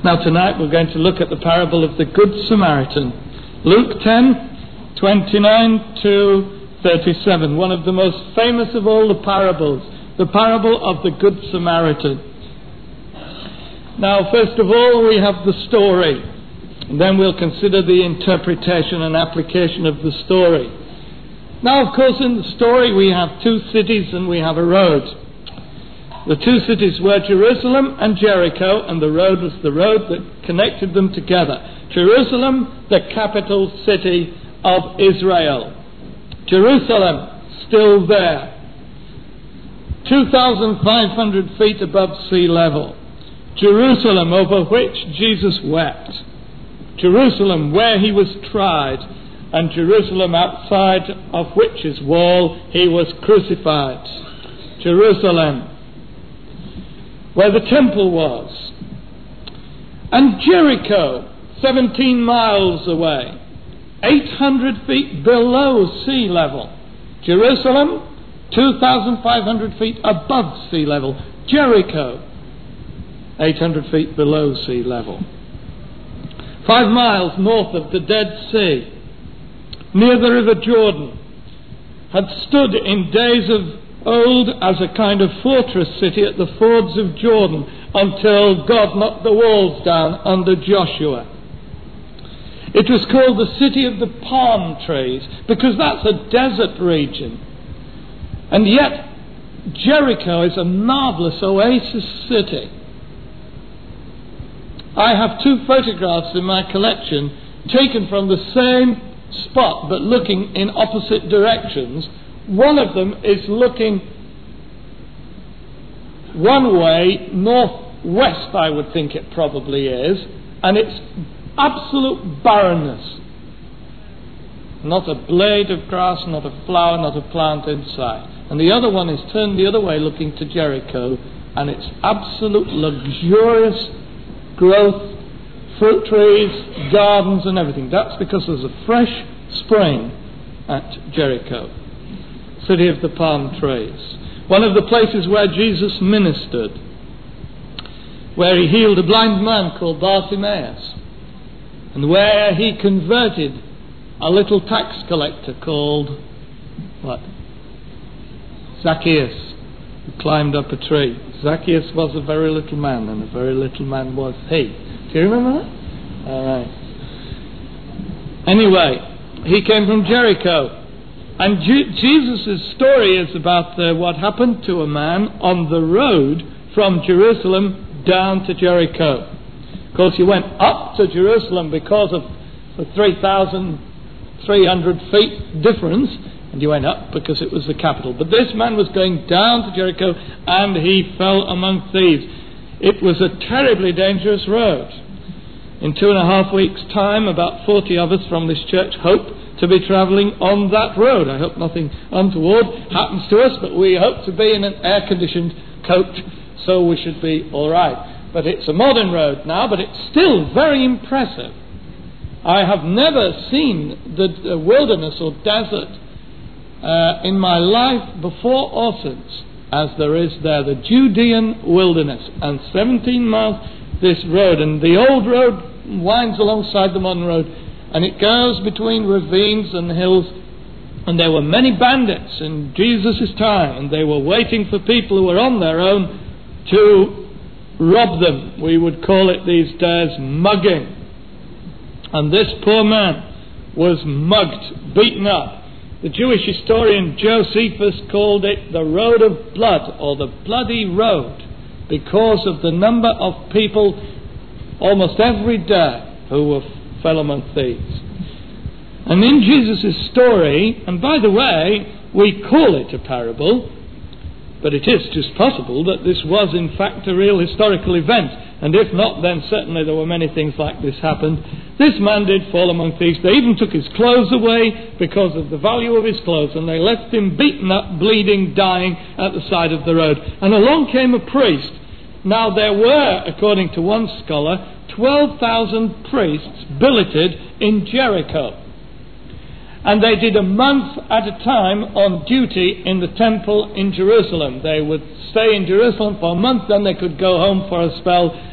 Now tonight we're going to look at the parable of the Good Samaritan. Luke 10:29 to 37, one of the most famous of all the parables, the parable of the Good Samaritan. Now first of all we have the story, and then we'll consider the interpretation and application of the story. Now of course in the story we have two cities and we have a road. The two cities were Jerusalem and Jericho, and the road was the road that connected them together. Jerusalem, the capital city of Israel. Jerusalem, still there. 2,500 feet above sea level. Jerusalem, over which Jesus wept. Jerusalem, where he was tried. And Jerusalem, outside of which's wall he was crucified. Jerusalem, where the temple was. And Jericho, 17 miles away, 800 feet below sea level. Jerusalem, 2,500 feet above sea level. Jericho, 800 feet below sea level. 5 miles north of the Dead Sea, near the River Jordan, had stood in days of old as a kind of fortress city at the fords of Jordan until God knocked the walls down under Joshua. It was called the city of the palm trees because that's a desert region. And yet Jericho is a marvellous oasis city. I have 2 photographs in my collection taken from the same spot but looking in opposite directions. One of them is looking one way, northwest I would think it probably is, and it's absolute barrenness. Not a blade of grass, not a flower, not a plant inside. And the other one is turned the other way looking to Jericho, and it's absolute luxurious growth, fruit trees, gardens and everything. That's because there's a fresh spring at Jericho. City of the palm trees. One of the places where Jesus ministered, where he healed a blind man called Bartimaeus, and where he converted a little tax collector called Zacchaeus, who climbed up a tree. Zacchaeus was a very little man, and a very little man was he. Do you remember that? All right. Anyway, he came from Jericho. And Jesus' story is about what happened to a man on the road from Jerusalem down to Jericho. Of course, he went up to Jerusalem because of the 3,300 feet difference, and he went up because it was the capital. But this man was going down to Jericho, and he fell among thieves. It was a terribly dangerous road. In 2.5 weeks' time, about 40 of us from this church hope to be travelling on that road. I hope nothing untoward happens to us, but we hope to be in an air-conditioned coach, so we should be all right. But it's a modern road now, but it's still very impressive. I have never seen the wilderness or desert in my life before or since, as there is there, the Judean wilderness, and 17 miles this road, and the old road winds alongside the modern road, and it goes between ravines and hills. And there were many bandits in Jesus' time, and they were waiting for people who were on their own to rob them. We would call it these days mugging. And this poor man was mugged, beaten up. The Jewish historian Josephus called it the road of blood, or the bloody road, because of the number of people almost every day who fell among thieves. And in Jesus' story, and by the way, we call it a parable, but it is just possible that this was in fact a real historical event, and if not, then certainly there were many things like this happened. This man did fall among thieves. They even took his clothes away because of the value of his clothes, and they left him beaten up, bleeding, dying at the side of the road. And along came a priest. Now there were, according to one scholar, 12,000 priests billeted in Jericho. And they did a month at a time on duty in the temple in Jerusalem. They would stay in Jerusalem for a month, then they could go home for a spell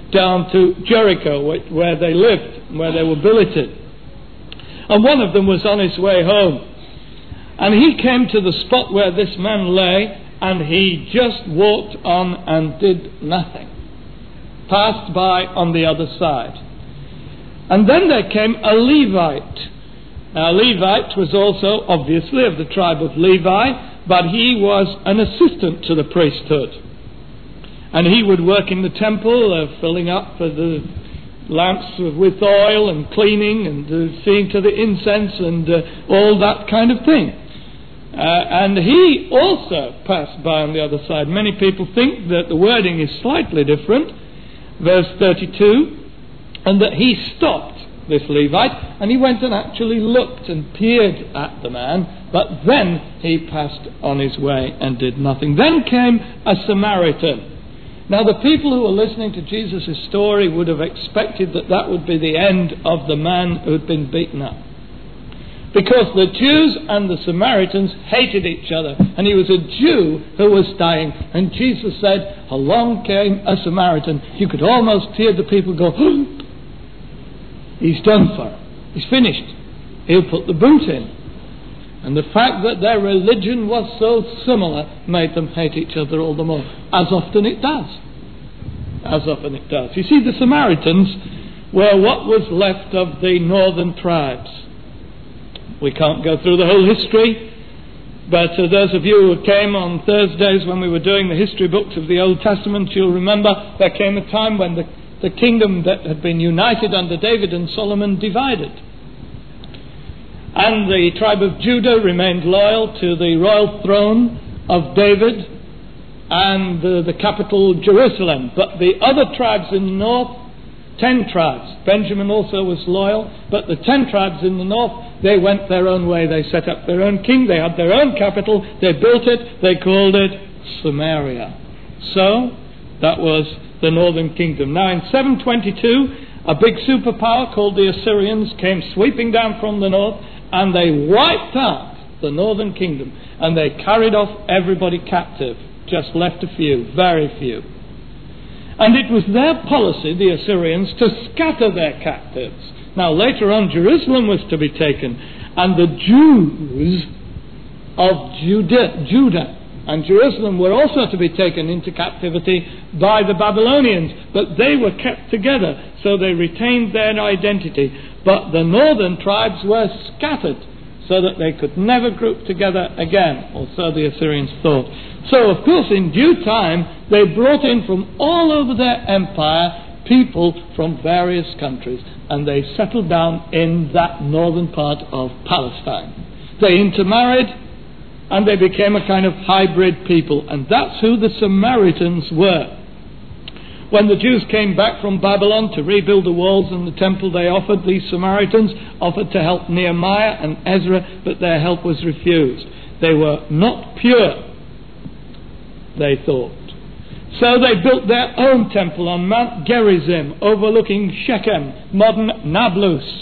down to Jericho, where they lived, where they were billeted. And one of them was on his way home. And he came to the spot where this man lay, and he just walked on and did nothing. Passed by on the other side. And then there came a Levite. Now, Levite was also, obviously, of the tribe of Levi, but he was an assistant to the priesthood. And he would work in the temple, filling up the lamps with oil and cleaning and seeing to the incense and all that kind of thing. And he also passed by on the other side. Many people think that the wording is slightly different, verse 32, and that he stopped, this Levite, and he went and actually looked and peered at the man, but then he passed on his way and did nothing. Then came a Samaritan. Now, the people who were listening to Jesus' story would have expected that that would be the end of the man who had been beaten up. Because the Jews and the Samaritans hated each other, and he was a Jew who was dying. And Jesus said, along came a Samaritan. You could almost hear the people go, he's done for. He's finished. He'll put the boot in. And the fact that their religion was so similar made them hate each other all the more. As often it does. As often it does. You see, the Samaritans were what was left of the northern tribes. We can't go through the whole history, but those of you who came on Thursdays when we were doing the history books of the Old Testament, you'll remember there came a time when the kingdom that had been united under David and Solomon divided. And the tribe of Judah remained loyal to the royal throne of David and the capital Jerusalem. But the other tribes in the north, 10 tribes, Benjamin also was loyal, but the 10 tribes in the north, they went their own way. They set up their own king, they had their own capital, they built it, they called it Samaria. So, that was the northern kingdom. Now in 722, a big superpower called the Assyrians came sweeping down from the north, and they wiped out the northern kingdom, and they carried off everybody captive, just left a few, very few. And it was their policy, the Assyrians, to scatter their captives. Now later on Jerusalem was to be taken, and the Jews of Judah and Jerusalem were also to be taken into captivity by the Babylonians, but they were kept together, so they retained their identity. But the northern tribes were scattered, so that they could never group together again, or so the Assyrians thought. So, of course, in due time, they brought in from all over their empire people from various countries, and they settled down in that northern part of Palestine. They intermarried, and they became a kind of hybrid people, and that's who the Samaritans were. When the Jews came back from Babylon to rebuild the walls and the temple, they offered, these Samaritans offered to help Nehemiah and Ezra, but their help was refused. They were not pure, they thought. So they built their own temple on Mount Gerizim, overlooking Shechem, modern Nablus.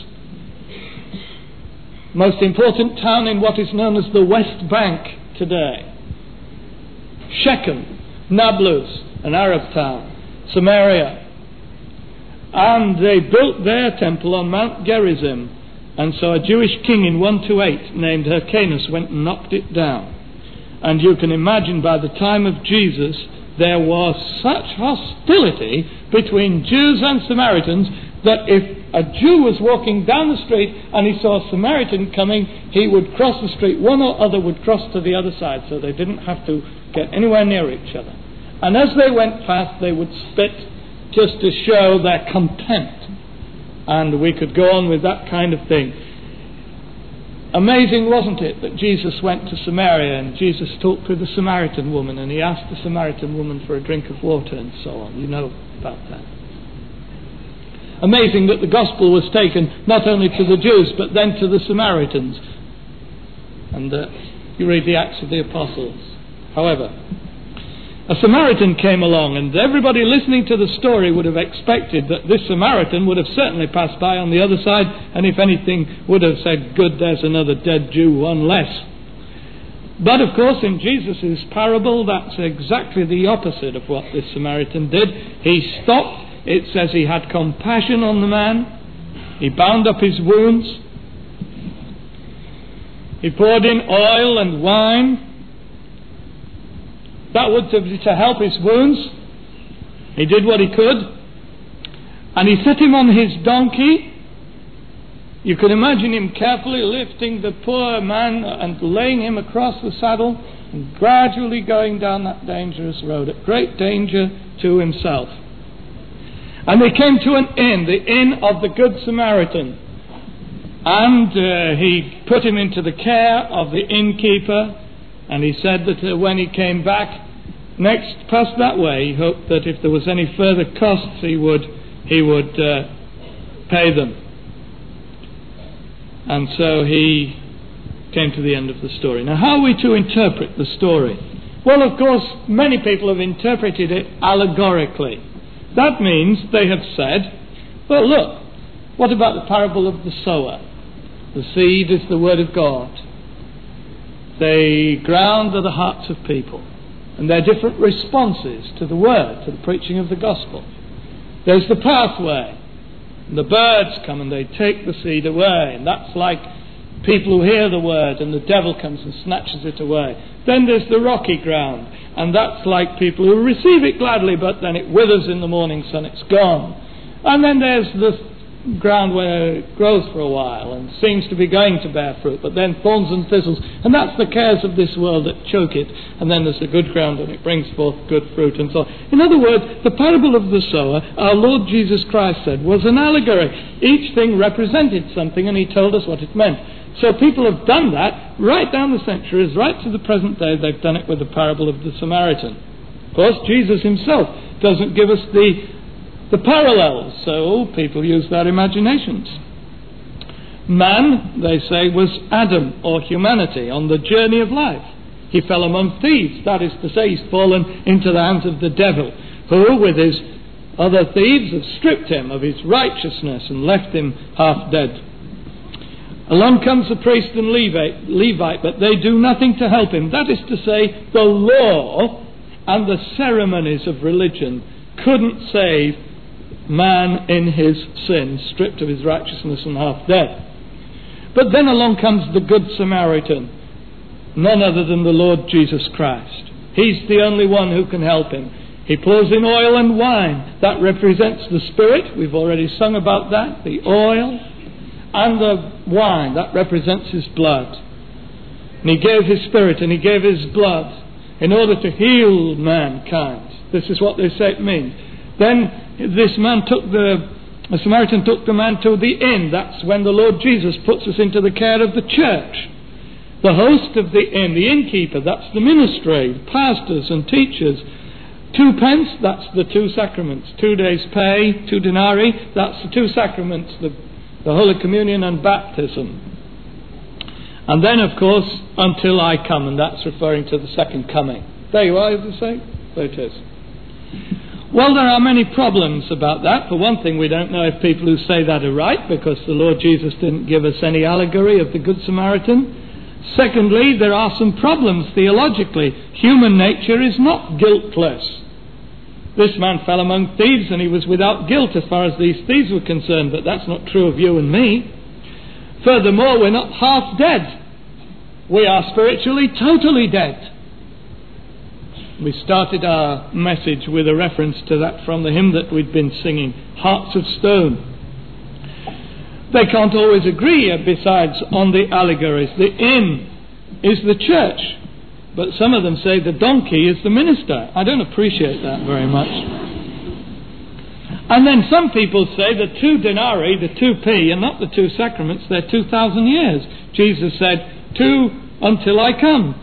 Most important town in what is known as the West Bank today. Shechem, Nablus, an Arab town. Samaria. And they built their temple on Mount Gerizim. And so a Jewish king in 128 named Hyrcanus went and knocked it down. And you can imagine by the time of Jesus there was such hostility between Jews and Samaritans that if a Jew was walking down the street and he saw a Samaritan coming, he would cross the street. One or other would cross to the other side, so they didn't have to get anywhere near each other. And as they went past, they would spit just to show their contempt. And we could go on with that kind of thing. Amazing, wasn't it, that Jesus went to Samaria and Jesus talked with the Samaritan woman and he asked the Samaritan woman for a drink of water and so on. You know about that. Amazing that the gospel was taken not only to the Jews but then to the Samaritans. And you read the Acts of the Apostles. However, a Samaritan came along, and everybody listening to the story would have expected that this Samaritan would have certainly passed by on the other side, and if anything would have said, good, there's another dead Jew, one less. But of course in Jesus' parable that's exactly the opposite of what this Samaritan did. He stopped, it says he had compassion on the man. He bound up his wounds. He poured in oil and wine. That was to help his wounds. He did what he could. And he set him on his donkey. You can imagine him carefully lifting the poor man and laying him across the saddle and gradually going down that dangerous road at great danger to himself. And they came to an inn, the Inn of the Good Samaritan. And he put him into the care of the innkeeper, and he said that when he came back next past that way, he hoped that if there was any further costs he would pay them. And so he came to the end of the story. Now, how are we to interpret the story? Well, of course, many people have interpreted it allegorically. That means they have said, well, look, what about the parable of the sower? The seed is the word of God. The ground are the hearts of people. And there are different responses to the word, to the preaching of the gospel. There's the pathway. And the birds come and they take the seed away. And that's like people who hear the word and the devil comes and snatches it away. Then there's the rocky ground. And that's like people who receive it gladly, but then it withers in the morning sun, it's gone. And then there's the ground where it grows for a while and seems to be going to bear fruit, but then thorns and thistles, and that's the cares of this world that choke it. And then there's the good ground and it brings forth good fruit and so on. In other words, the parable of the sower, our Lord Jesus Christ said, was an allegory. Each thing represented something and he told us what it meant. So people have done that right down the centuries, right to the present day. They've done it with the parable of the Samaritan. Of course, Jesus himself doesn't give us the parallels, so people use their imaginations. Man, they say, was Adam, or humanity, on the journey of life. He fell among thieves, that is to say, he's fallen into the hands of the devil, who, with his other thieves, have stripped him of his righteousness and left him half dead. Along comes the priest and Levite, but they do nothing to help him. That is to say, the law and the ceremonies of religion couldn't save man in his sin, stripped of his righteousness and half dead. But then along comes the Good Samaritan, none other than the Lord Jesus Christ. He's the only one who can help him. He pours in oil and wine. That represents the Spirit. We've already sung about that. The oil and the wine, that represents his blood. And he gave his Spirit and he gave his blood in order to heal mankind. This is what they say it means. Then the Samaritan took the man to the inn. That's when the Lord Jesus puts us into the care of the church. The host of the inn, the innkeeper, that's the ministry, pastors and teachers. 2 pence, that's the 2 sacraments. 2 days' pay, 2 denarii, that's the 2 sacraments, the Holy Communion and baptism. And then, of course, until I come, and that's referring to the second coming. There you are, as I say. There it is. Well, there are many problems about that. For one thing, we don't know if people who say that are right, because the Lord Jesus didn't give us any allegory of the Good Samaritan. Secondly, there are some problems theologically. Human nature is not guiltless. This man fell among thieves and he was without guilt as far as these thieves were concerned, but that's not true of you and me. Furthermore, we're not half dead. We are spiritually totally dead. We started our message with a reference to that from the hymn that we'd been singing, Hearts of Stone. They can't always agree, besides, on the allegories. The inn is the church, but some of them say the donkey is the minister. I don't appreciate that very much. And then some people say the 2 denarii, the 2p, are not the 2 sacraments, they're 2,000 years. Jesus said, 2 until I come,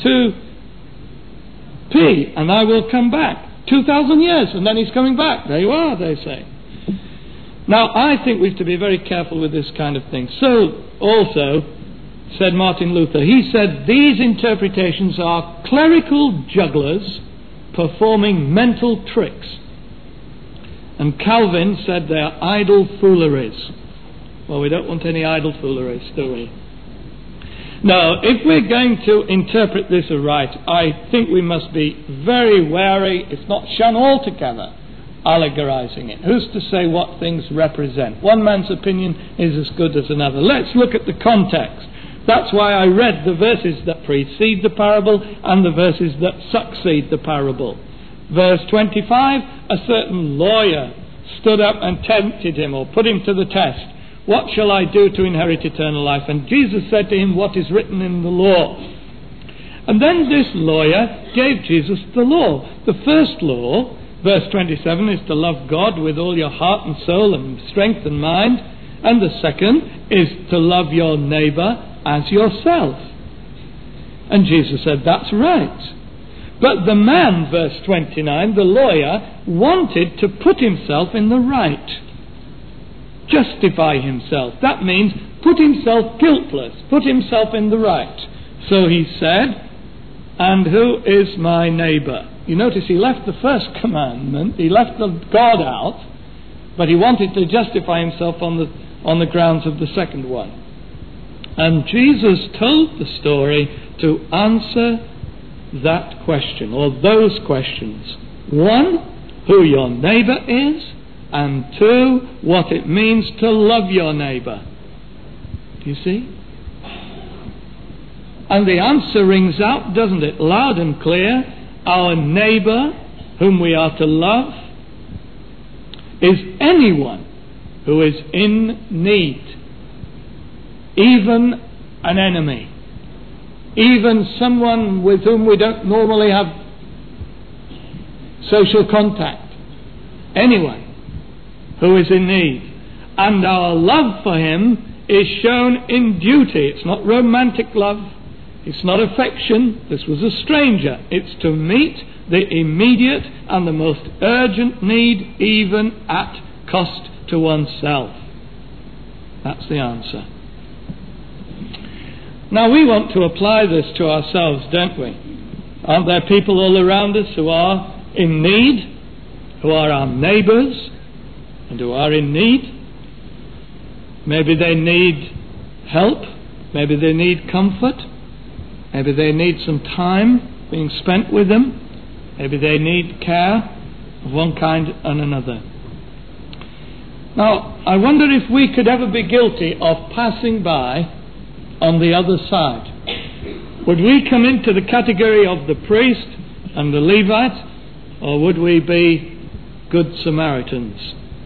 2p, and I will come back. 2,000 years, and then he's coming back. There you are, they say. Now, I think we have to be very careful with this kind of thing. So, also, said Martin Luther, he said, these interpretations are clerical jugglers performing mental tricks. And Calvin said they are idle fooleries. Well, we don't want any idle fooleries, do we? No, if we're going to interpret this aright, I think we must be very wary, if not shun altogether, allegorizing it? Who's to say what things represent? One man's opinion is as good as another. Let's look at the context. That's why I read the verses that precede the parable and the verses that succeed the parable. Verse 25, a certain lawyer stood up and tempted him, or put him to the test. What shall I do to inherit eternal life? And Jesus said to him, what is written in the law? And then this lawyer gave Jesus the law. The first law, verse 27, is to love God with all your heart and soul and strength and mind. And the second is to love your neighbour as yourself. And Jesus said, that's right. But the man, verse 29, the lawyer, wanted to put himself in the right. Justify himself. That means put himself guiltless, put himself in the right. So he said, and who is my neighbour? You notice he left the first commandment, he left the God out, but he wanted to justify himself on the grounds of the second one. And Jesus told the story to answer that question, or those questions. One, who your neighbour is, and two, what it means to love your neighbour. Do you see? And the answer rings out, doesn't it? Loud and clear. Our neighbour, whom we are to love, is anyone who is in need. Even an enemy. Even someone with whom we don't normally have social contact. Anyone who is in need. And our love for him is shown in duty. It's not romantic love. It's not affection. This was a stranger. It's to meet the immediate and the most urgent need, even at cost to oneself. That's the answer. Now we want to apply this to ourselves, don't we? Aren't there people all around us who are in need, who are our neighbours, and who are in need? Maybe they need help, maybe they need comfort, maybe they need some time being spent with them, maybe they need care of one kind and another. Now, I wonder if we could ever be guilty of passing by on the other side. Would we come into the category of the priest and the Levite, or would we be good Samaritans?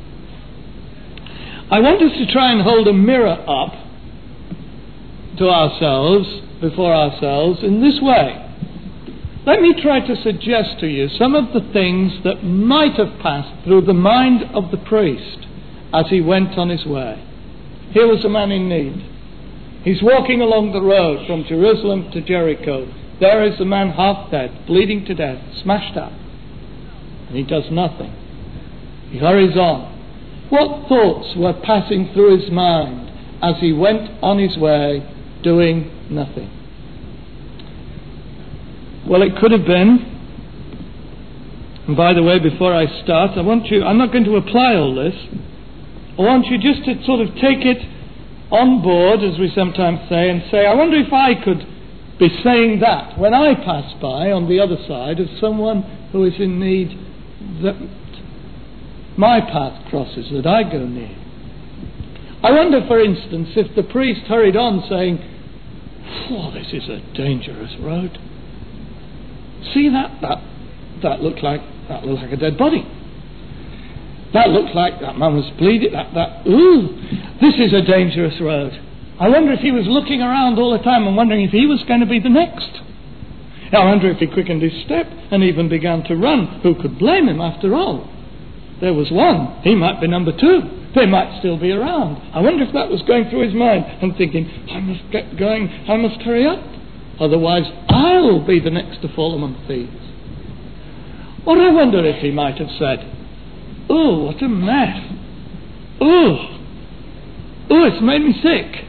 I want us to try and hold a mirror up to ourselves, before ourselves, in this way. Let me try to suggest to you some of the things that might have passed through the mind of the priest as he went on his way. Here was a man in need. He's walking along the road from Jerusalem to Jericho. There is a man half dead, bleeding to death, smashed up. And he does nothing. He hurries on. What thoughts were passing through his mind as he went on his way, doing nothing? Well, it could have been, and by the way, before I start, I'm not going to apply all this. I want you just to sort of take it on board, as we sometimes say, and say, I wonder if I could be saying that when I pass by on the other side of someone who is in need that my path crosses, that I go near. I wonder, for instance, if the priest hurried on saying, oh, this is a dangerous road. See that looked like a dead body. That looked like that man was bleeding. This is a dangerous road. I wonder if he was looking around all the time and wondering if he was going to be the next. I wonder if he quickened his step and even began to run. Who could blame him after all? There was one. He might be number two. They might still be around. I wonder if that was going through his mind and thinking, I must get going, I must hurry up. Otherwise, I'll be the next to fall among thieves. Or I wonder if he might have said, oh, what a mess. Oh, it's made me sick.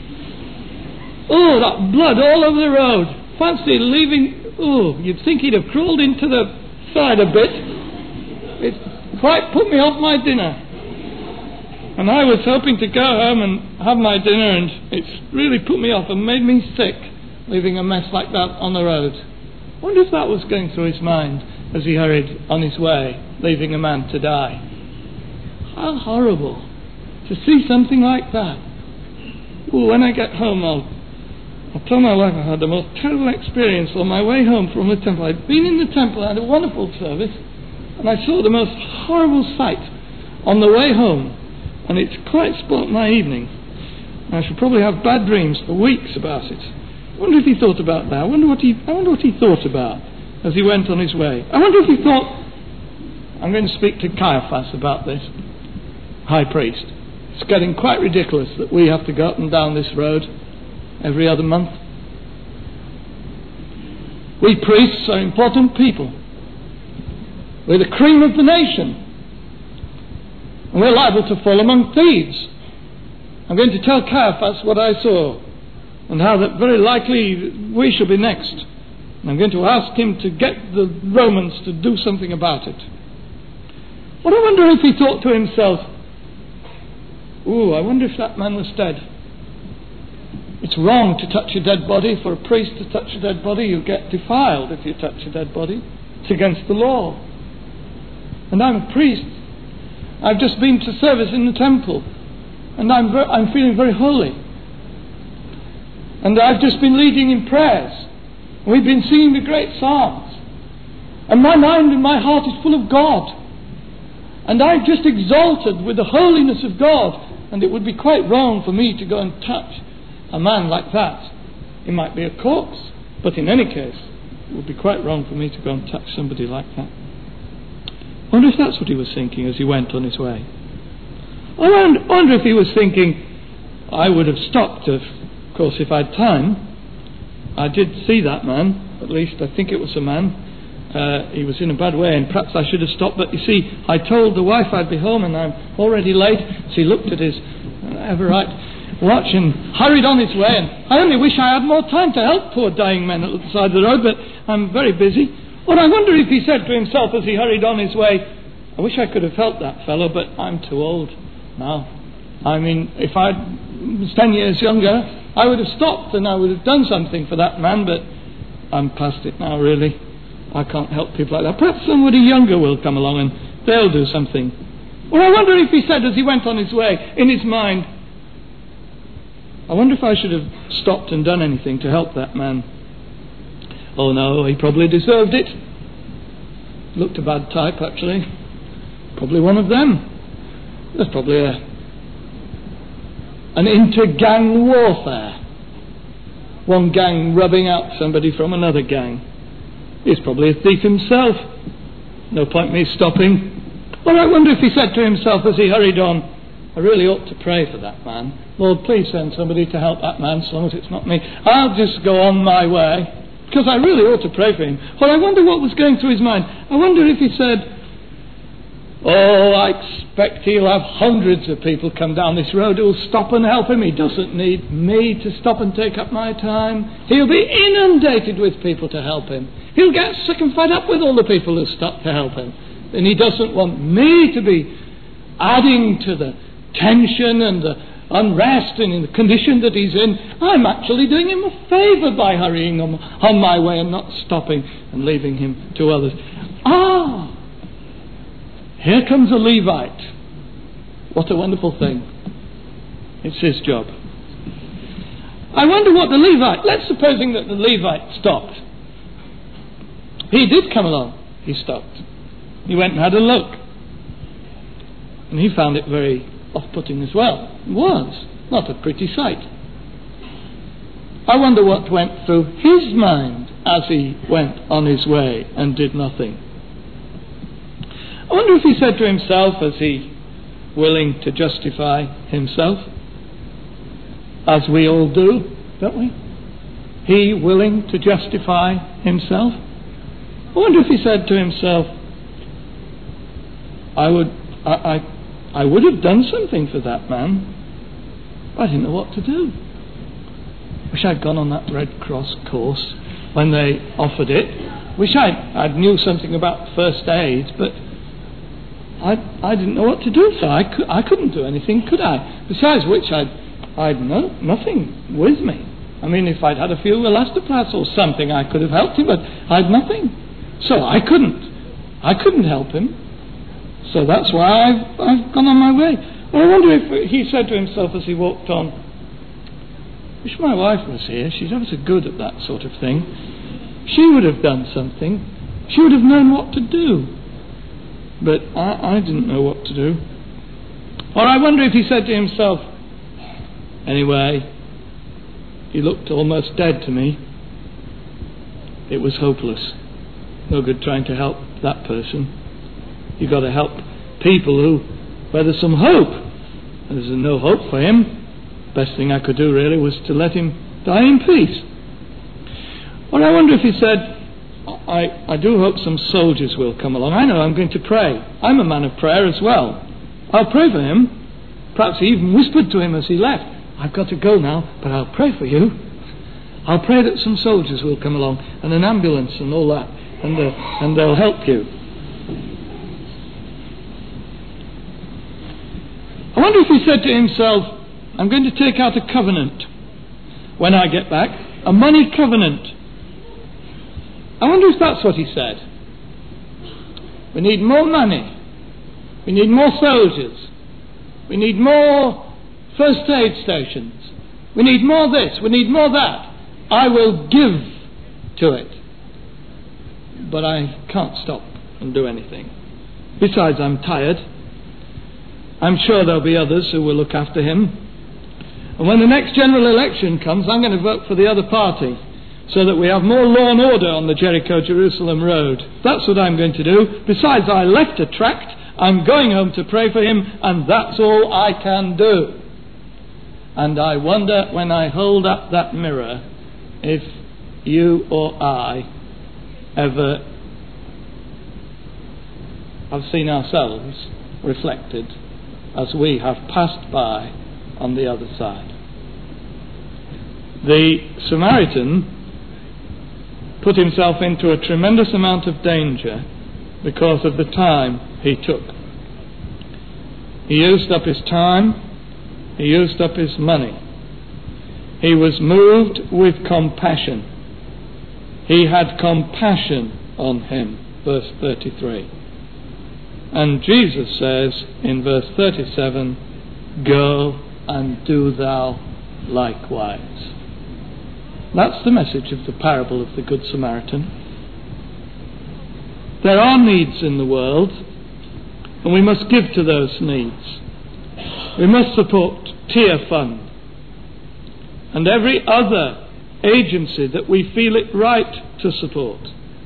Oh, that blood all over the road. Fancy leaving. Oh, you'd think he'd have crawled into the side a bit. It's quite put me off my dinner. And I was hoping to go home and have my dinner, and it's really put me off and made me sick, leaving a mess like that on the road. I wonder if that was going through his mind as he hurried on his way. leaving a man to die. How horrible to see something like that. Well, when I get home, I'll tell my wife I had the most terrible experience on my way home from the temple. I'd been in the temple, I had a wonderful service, and I saw the most horrible sight on the way home, and it's quite spoilt my evening. I should probably have bad dreams for weeks about it. I wonder if he thought about that. I wonder what he thought about as he went on his way. I wonder if he thought, I'm going to speak to Caiaphas about this, high priest. It's getting quite ridiculous that we have to go up and down this road every other month. We priests are important people. We're the cream of the nation. And we're liable to fall among thieves. I'm going to tell Caiaphas what I saw and how that very likely we shall be next. And I'm going to ask him to get the Romans to do something about it. But I wonder if he thought to himself, I wonder if that man was dead. It's wrong to touch a dead body. For a priest to touch a dead body, you get defiled if you touch a dead body. It's against the law. And I'm a priest. I've just been to service in the temple, and I'm feeling very holy. And I've just been leading in prayers. We've been singing the great psalms. And my mind and my heart is full of God. And I'm just exalted with the holiness of God. And it would be quite wrong for me to go and touch a man like that. He might be a corpse, but in any case, it would be quite wrong for me to go and touch somebody like that. I wonder if that's what he was thinking as he went on his way. I wonder if he was thinking, I would have stopped, of course, if I'd time. I did see that man, at least I think it was a man. He was in a bad way, and perhaps I should have stopped. But you see, I told the wife I'd be home, and I'm already late. So he looked at his ever-right watch and hurried on his way. And I only wish I had more time to help poor dying men at the side of the road, but I'm very busy. Well, I wonder if he said to himself as he hurried on his way, I wish I could have helped that fellow, but I'm too old now. I mean, if I was 10 years younger, I would have stopped and I would have done something for that man, but I'm past it now, really. I can't help people like that. Perhaps somebody younger will come along and they'll do something. Well, I wonder if he said as he went on his way, in his mind, I wonder if I should have stopped and done anything to help that man. Oh no, he probably deserved it. Looked a bad type, actually. Probably one of them. There's probably an inter-gang warfare. One gang rubbing out somebody from another gang. He's probably a thief himself. No point me stopping. Well, I wonder if he said to himself as he hurried on, I really ought to pray for that man. Lord, please send somebody to help that man, as long as it's not me. I'll just go on my way, because I really ought to pray for him. Well, I wonder what was going through his mind. I wonder if he said, I expect he'll have hundreds of people come down this road who'll stop and help him. He doesn't need me to stop and take up my time. He'll be inundated with people to help him. He'll get sick and fed up with all the people who stop to help him. And he doesn't want me to be adding to the tension and the unrest and in the condition that he's in. I'm actually doing him a favour by hurrying on my way and not stopping and leaving him to others. Here comes a Levite. What a wonderful thing. It's his job. I wonder what the Levite, let's supposing that the Levite stopped. He did come along. He stopped. He went and had a look. And he found it very off-putting as well. It was. Not a pretty sight. I wonder what went through his mind as he went on his way and did nothing. I wonder if he said to himself, as he willing to justify himself, as we all do, don't we? He willing to justify himself. I wonder if he said to himself, I would have done something for that man. I didn't know what to do. Wish I'd gone on that Red Cross course when they offered it. Wish I'd knew something about first aid, but I didn't know what to do, so I couldn't do anything, could I? Besides which, I'd nothing with me. I mean, if I'd had a few elastoplasts or something, I could have helped him, but I'd nothing. So I couldn't help him. So that's why I've gone on my way. Well, I wonder if he said to himself as he walked on, wish my wife was here. She's ever so good at that sort of thing. She would have done something. She would have known what to do. But I didn't know what to do. Or I wonder if he said to himself, anyway, he looked almost dead to me. It was hopeless. No good trying to help that person. You've got to help people where there's some hope. There's no hope for him. Best thing I could do really was to let him die in peace. Or I wonder if he said, I do hope some soldiers will come along. I know I'm going to pray. I'm a man of prayer as well. I'll pray for him. Perhaps he even whispered to him as he left, I've got to go now, but I'll pray for you. I'll pray that some soldiers will come along and an ambulance and all that, and they'll help you. I wonder if he said to himself, I'm going to take out a covenant when I get back, a money covenant. I wonder if that's what he said. We need more money. We need more soldiers. We need more first aid stations. We need more this. We need more that. I will give to it. But I can't stop and do anything. Besides, I'm tired. I'm sure there'll be others who will look after him. And when the next general election comes, I'm going to vote for the other party so that we have more law and order on the Jericho-Jerusalem road. That's what I'm going to do. Besides, I left a tract. I'm going home to pray for him, and that's all I can do. And I wonder, when I hold up that mirror, if you or I ever have seen ourselves reflected as we have passed by on the other side. The Samaritan put himself into a tremendous amount of danger because of the time he took. He used up his time, he used up his money. He was moved with compassion. He had compassion on him, verse 33. And Jesus says in verse 37, go and do thou likewise. That's the message of the parable of the Good Samaritan. There are needs in the world, and we must give to those needs. We must support Tear Fund and every other agency that we feel it right to support.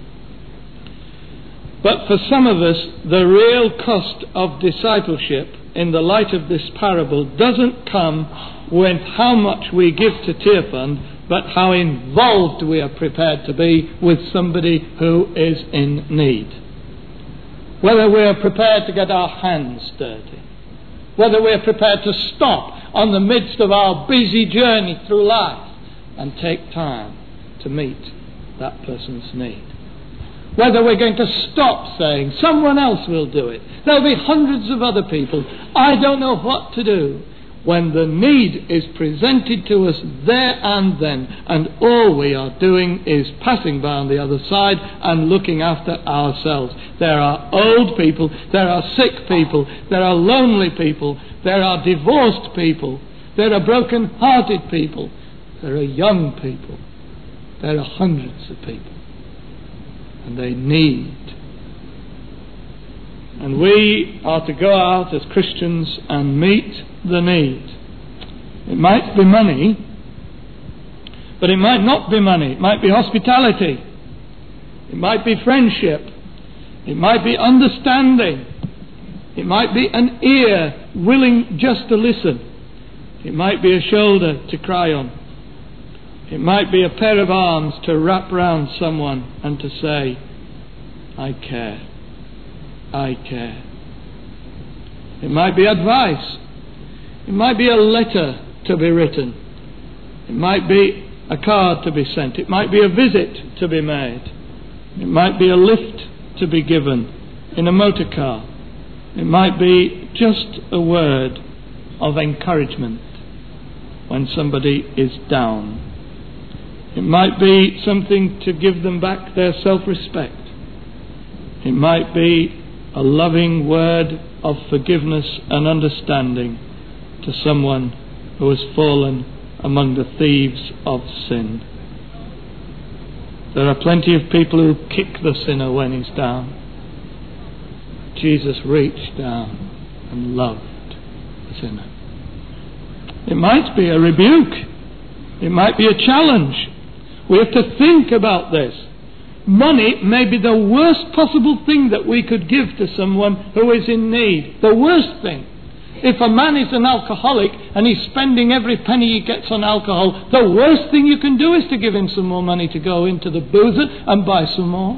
But for some of us, the real cost of discipleship in the light of this parable doesn't come with how much we give to Tear Fund, but how involved we are prepared to be with somebody who is in need. Whether we are prepared to get our hands dirty, whether we are prepared to stop on the midst of our busy journey through life and take time to meet that person's need. Whether we're going to stop saying, someone else will do it. There'll be hundreds of other people. I don't know what to do. When the need is presented to us there and then, and all we are doing is passing by on the other side and looking after ourselves. There are old people, there are sick people, there are lonely people, there are divorced people, there are broken-hearted people, there are young people, there are hundreds of people. And they need. And we are to go out as Christians and meet the need. It might be money, but it might not be money. It might be hospitality. It might be friendship. It might be understanding. It might be an ear willing just to listen. It might be a shoulder to cry on. It might be a pair of arms to wrap round someone and to say, I care. I care. It might be advice. It might be a letter to be written. It might be a card to be sent. It might be a visit to be made. It might be a lift to be given in a motor car. It might be just a word of encouragement when somebody is down. It might be something to give them back their self-respect. It might be a loving word of forgiveness and understanding to someone who has fallen among the thieves of sin. There are plenty of people who kick the sinner when he's down. Jesus reached down and loved the sinner. It might be a rebuke. It might be a challenge. We have to think about this. Money may be the worst possible thing that we could give to someone who is in need. The worst thing. If a man is an alcoholic and he's spending every penny he gets on alcohol, the worst thing you can do is to give him some more money to go into the boozer and buy some more.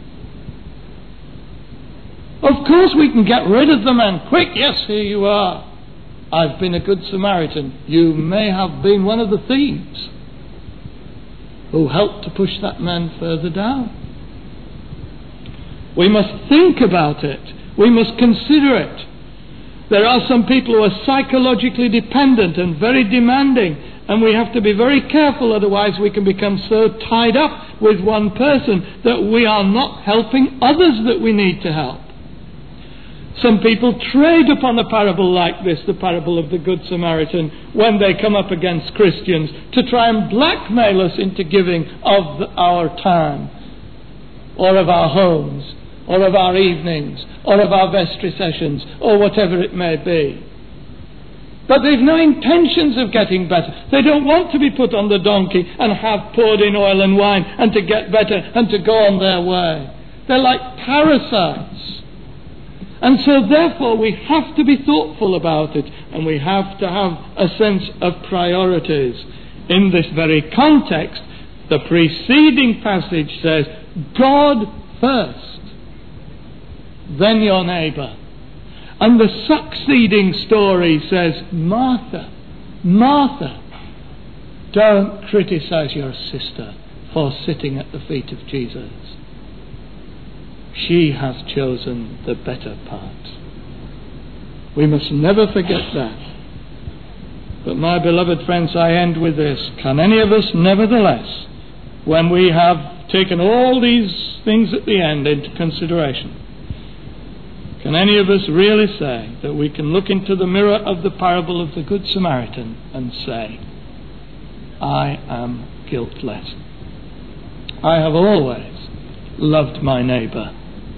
Of course we can get rid of the man. Quick, yes, here you are. I've been a good Samaritan. You may have been one of the thieves who helped to push that man further down. We must think about it. We must consider it. There are some people who are psychologically dependent and very demanding, and we have to be very careful, otherwise we can become so tied up with one person that we are not helping others that we need to help. Some people trade upon a parable like this, the parable of the Good Samaritan, when they come up against Christians to try and blackmail us into giving of our time, or of our homes, or of our evenings, or of our vestry sessions, or whatever it may be. But they've no intentions of getting better. They don't want to be put on the donkey and have poured in oil and wine and to get better and to go on their way. They're like parasites. And so therefore we have to be thoughtful about it, and we have to have a sense of priorities. In this very context, the preceding passage says, God first, then your neighbour. And the succeeding story says, Martha, Martha, don't criticize your sister for sitting at the feet of Jesus. She has chosen the better part. We must never forget that. But my beloved friends, I end with this. Can any of us nevertheless, when we have taken all these things at the end into consideration, can any of us really say that we can look into the mirror of the parable of the Good Samaritan and say, I am guiltless. I have always loved my neighbour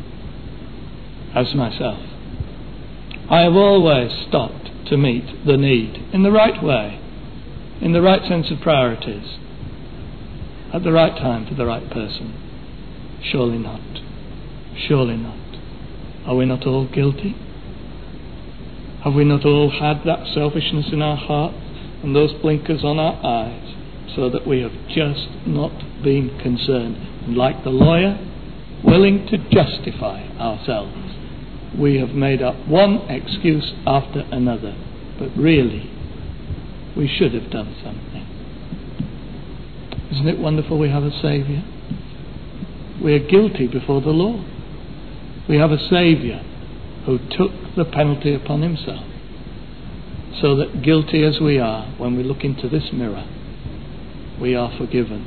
as myself. I have always stopped to meet the need in the right way, in the right sense of priorities, at the right time for the right person. Surely not. Surely not. Are we not all guilty? Have we not all had that selfishness in our hearts and those blinkers on our eyes, so that we have just not been concerned? And like the lawyer, willing to justify ourselves, we have made up one excuse after another. But really, we should have done something. Isn't it wonderful we have a Saviour? We are guilty before the Lord. We have a Saviour who took the penalty upon himself, so that guilty as we are, when we look into this mirror, we are forgiven.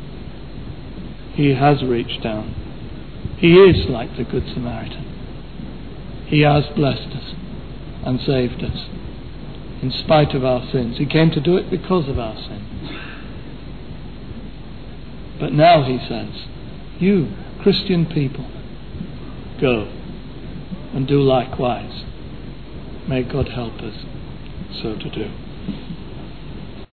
He has reached down. He is like the Good Samaritan. He has blessed us and saved us in spite of our sins. He came to do it because of our sins. But now he says, you Christian people, go and do likewise. May God help us so to do.